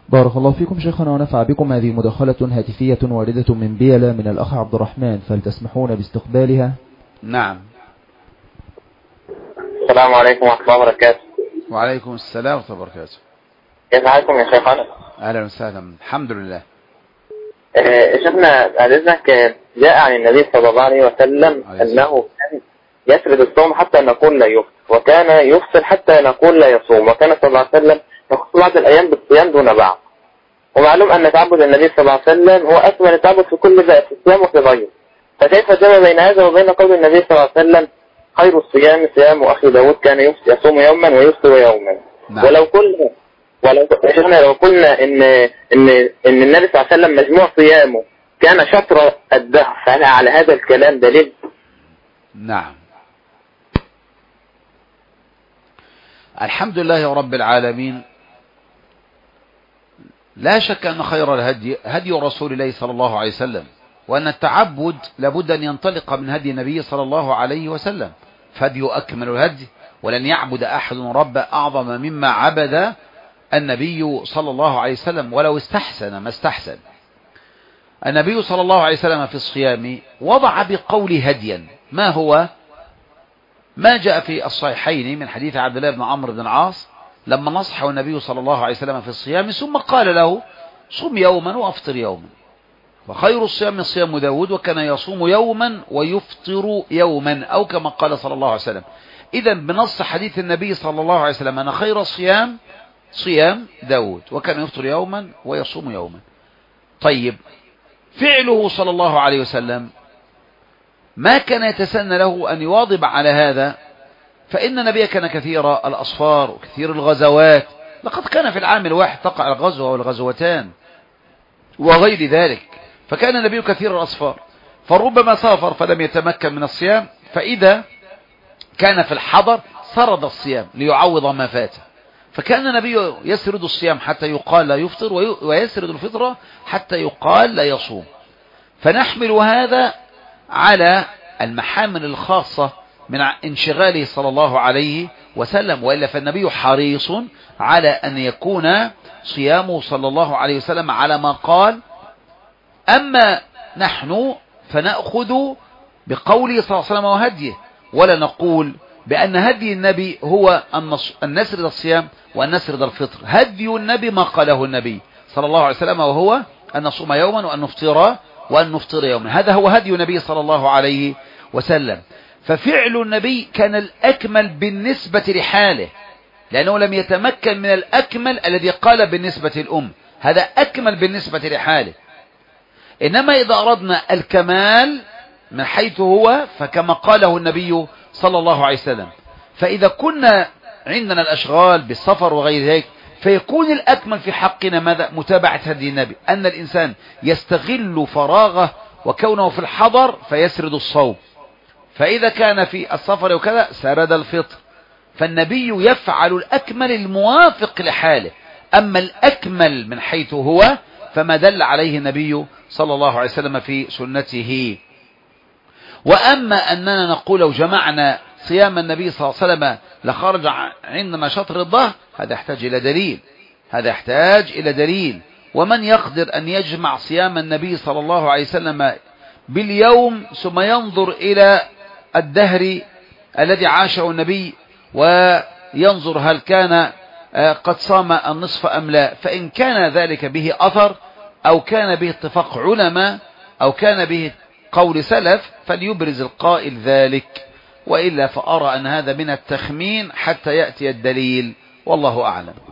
بارك الله فيكم شيخنا ونفع بكم. هذه مداخلة هاتفية واردة من بيلا من الأخ عبد الرحمن، فلتسمحون باستقبالها. نعم. السلام عليكم ورحمة الله وبركاته. وعليكم السلام ورحمة الله وبركاته. كيف حالكم يا شيخنا؟ أهلا وسهلا، الحمد لله. شيخنا بعد إذنك، جاء عن النبي صلى الله عليه وسلم أنه كان يسرد الصوم حتى نقول لا يفطر، وكان يفطر حتى نقول لا يصوم، وكان صلى الله عليه وسلم يخص بعض الأيام بالصيام دون بعض. ومعلوم أن تعبد النبي صلى الله عليه وسلم هو أكمل التعبد في كل ذات، في الصيام وفي غيره. فكيف جمع بين هذا وبين قول النبي صلى الله عليه وسلم خير الصيام صيام أخي داود كان يصوم يوما ويفطر يوما؟ نعم. لو قلنا ان النبي صلى الله عليه وسلم مجموع صيامه كان شطر الدهر، فهل على هذا الكلام دليل؟ نعم. الحمد لله رب العالمين. لا شك أن خير الهدي هدي رسول الله صلى الله عليه وسلم، وأن التعبد لابد أن ينطلق من هدي النبي صلى الله عليه وسلم، فهدي أكمل الهدي، ولن يعبد أحد رب أعظم مما عبد النبي صلى الله عليه وسلم ولو استحسن ما استحسن. النبي صلى الله عليه وسلم في الصيام وضع بقول هديا، ما هو؟ ما جاء في الصحيحين من حديث عبد الله بن عمرو بن العاص لما نصحه النبي صلى الله عليه وسلم في الصيام ثم قال له صم يوما وافطر يوما، وخير الصيام صيام داود وكان يصوم يوما ويفطر يوما، أو كما قال صلى الله عليه وسلم. إذا بنص حديث النبي صلى الله عليه وسلم أن خير الصيام صيام داود وكان يفطر يوما ويصوم يوما. طيب، فعله صلى الله عليه وسلم ما كان يتسنى له أن يواظب على هذا، فإن النبي كان كثير الأصفار وكثير الغزوات، لقد كان في العام الواحد تقع الغزوة والغزوتان وغير ذلك، فكان النبي كثير الأصفار، فربما سافر فلم يتمكن من الصيام، فإذا كان في الحضر سرد الصيام ليعوض ما فاته، فكان النبي يسرد الصيام حتى يقال لا يفطر، ويسرد الفطرة حتى يقال لا يصوم. فنحمل هذا على المحامل الخاصة من انشغاله صلى الله عليه وسلم، وإلا فالنبي حريص على أن يكون صيامه صلى الله عليه وسلم على ما قال. أما نحن فنأخذ بقوله صلى الله عليه وسلم وهديه، ولا نقول بأن هدي النبي هو أن نسرد الصيام وأن نسرد الفطر. هدي النبي ما قاله النبي صلى الله عليه وسلم، وهو أن نصوم يوما وأن نفطر يوما. هذا هو هدي النبي صلى الله عليه وسلم. ففعل النبي كان الأكمل بالنسبة لحاله، لأنه لم يتمكن من الأكمل الذي قال بالنسبة للأم، هذا أكمل بالنسبة لحاله. إنما إذا أردنا الكمال من حيث هو فكما قاله النبي صلى الله عليه وسلم. فإذا كنا عندنا الأشغال بالسفر وغير ذلك، فيكون الأكمل في حقنا ماذا؟ متابعة هدي النبي، أن الإنسان يستغل فراغه وكونه في الحضر فيسرد الصوم، فإذا كان في السفر وكذا سرد الفطر. فالنبي يفعل الأكمل الموافق لحاله، أما الأكمل من حيث هو فما دل عليه النبي صلى الله عليه وسلم في سنته. وأما أننا نقول لو جمعنا صيام النبي صلى الله عليه وسلم لخرج عندنا شطر الظهر، هذا يحتاج إلى دليل. ومن يقدر أن يجمع صيام النبي صلى الله عليه وسلم باليوم ثم ينظر إلى الدهر الذي عاشه النبي وينظر هل كان قد صام النصف أم لا، فإن كان ذلك به أثر أو كان به اتفاق علماء أو كان به قول سلف فليبرز القائل ذلك، وإلا فأرى أن هذا من التخمين حتى يأتي الدليل، والله أعلم.